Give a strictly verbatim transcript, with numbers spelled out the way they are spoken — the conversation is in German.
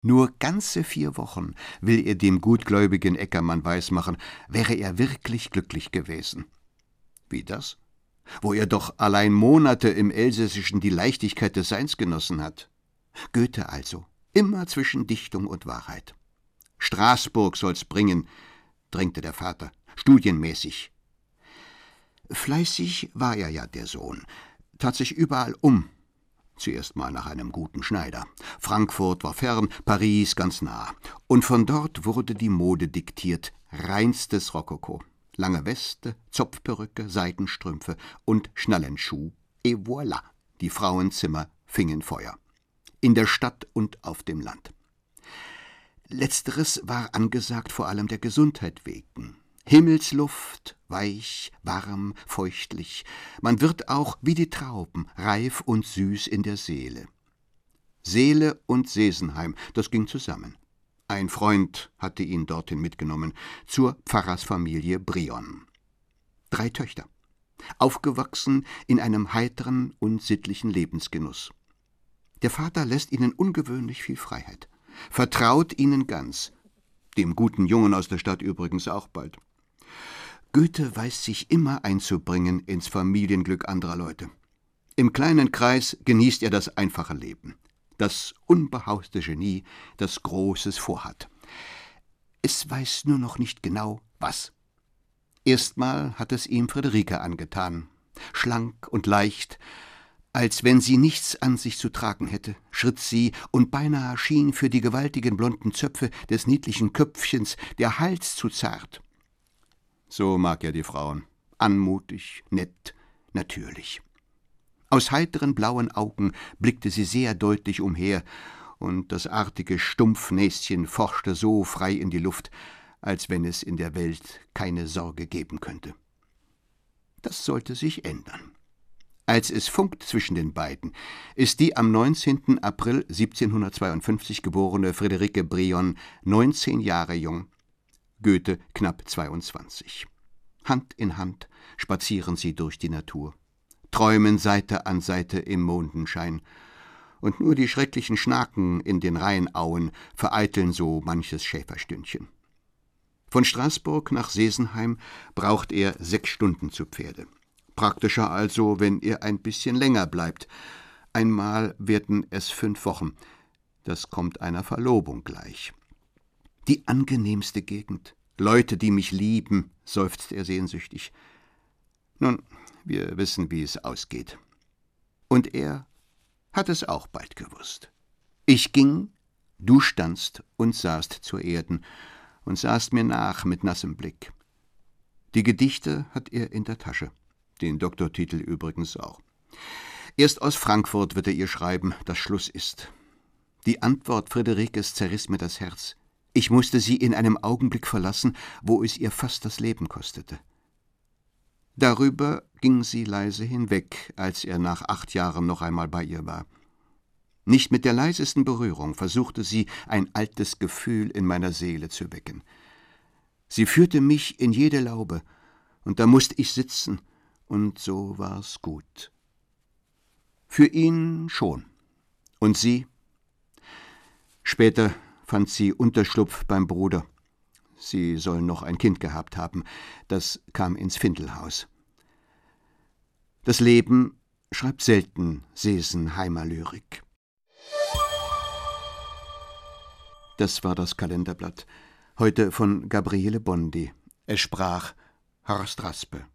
Nur ganze vier Wochen will er dem gutgläubigen Eckermann weismachen, wäre er wirklich glücklich gewesen. Wie das? Wo er doch allein Monate im Elsässischen die Leichtigkeit des Seins genossen hat. Goethe also, immer zwischen Dichtung und Wahrheit. Straßburg soll's bringen, drängte der Vater, studienmäßig. Fleißig war er ja, der Sohn, tat sich überall um. Zuerst mal nach einem guten Schneider. Frankfurt war fern, Paris ganz nah. Und von dort wurde die Mode diktiert, reinstes Rokoko. Lange Weste, Zopfperücke, Seidenstrümpfe und Schnallenschuh. Et voilà, die Frauenzimmer fingen Feuer. In der Stadt und auf dem Land. Letzteres war angesagt vor allem der Gesundheit wegen. Himmelsluft, weich, warm, feuchtlich. Man wird auch wie die Trauben reif und süß in der Seele. Seele und Sesenheim, das ging zusammen. Ein Freund hatte ihn dorthin mitgenommen, zur Pfarrersfamilie Brion. Drei Töchter, aufgewachsen in einem heiteren und sittlichen Lebensgenuss. Der Vater lässt ihnen ungewöhnlich viel Freiheit, vertraut ihnen ganz, dem guten Jungen aus der Stadt übrigens auch bald. Goethe weiß sich immer einzubringen ins Familienglück anderer Leute. Im kleinen Kreis genießt er das einfache Leben. Das unbehauste Genie, das Großes vorhat. Es weiß nur noch nicht genau, was. Erstmal hat es ihm Friederike angetan. Schlank und leicht, als wenn sie nichts an sich zu tragen hätte, schritt sie, und beinahe schien für die gewaltigen blonden Zöpfe des niedlichen Köpfchens der Hals zu zart. So mag er die Frauen. Anmutig, nett, natürlich. Aus heiteren blauen Augen blickte sie sehr deutlich umher, und das artige Stumpfnäschen forschte so frei in die Luft, als wenn es in der Welt keine Sorge geben könnte. Das sollte sich ändern. Als es funkt zwischen den beiden, ist die am neunzehnten April siebzehnhundertzweiundfünfzig geborene Friederike Brion neunzehn Jahre jung, Goethe knapp zweiundzwanzig. Hand in Hand spazieren sie durch die Natur, träumen Seite an Seite im Mondenschein, und nur die schrecklichen Schnaken in den Rheinauen vereiteln so manches Schäferstündchen. Von Straßburg nach Sesenheim braucht er sechs Stunden zu Pferde. Praktischer also, wenn er ein bisschen länger bleibt. Einmal werden es fünf Wochen. Das kommt einer Verlobung gleich. Die angenehmste Gegend. Leute, die mich lieben, seufzt er sehnsüchtig. Nun, wir wissen, wie es ausgeht. Und er hat es auch bald gewusst. Ich ging, du standst und sahst zur Erden und sahst mir nach mit nassem Blick. Die Gedichte hat er in der Tasche, den Doktortitel übrigens auch. Erst aus Frankfurt wird er ihr schreiben, dass Schluss ist. Die Antwort Friederikes zerriss mir das Herz. Ich musste sie in einem Augenblick verlassen, wo es ihr fast das Leben kostete. Darüber ging sie leise hinweg, als er nach acht Jahren noch einmal bei ihr war. Nicht mit der leisesten Berührung versuchte sie, ein altes Gefühl in meiner Seele zu wecken. Sie führte mich in jede Laube, und da musste ich sitzen, und so war's gut. Für ihn schon. Und sie? Später fand sie Unterschlupf beim Bruder. Sie soll noch ein Kind gehabt haben. Das kam ins Findelhaus. Das Leben schreibt selten Sesenheimer Lyrik. Das war das Kalenderblatt. Heute von Gabriele Bondi. Es sprach Horst Raspe.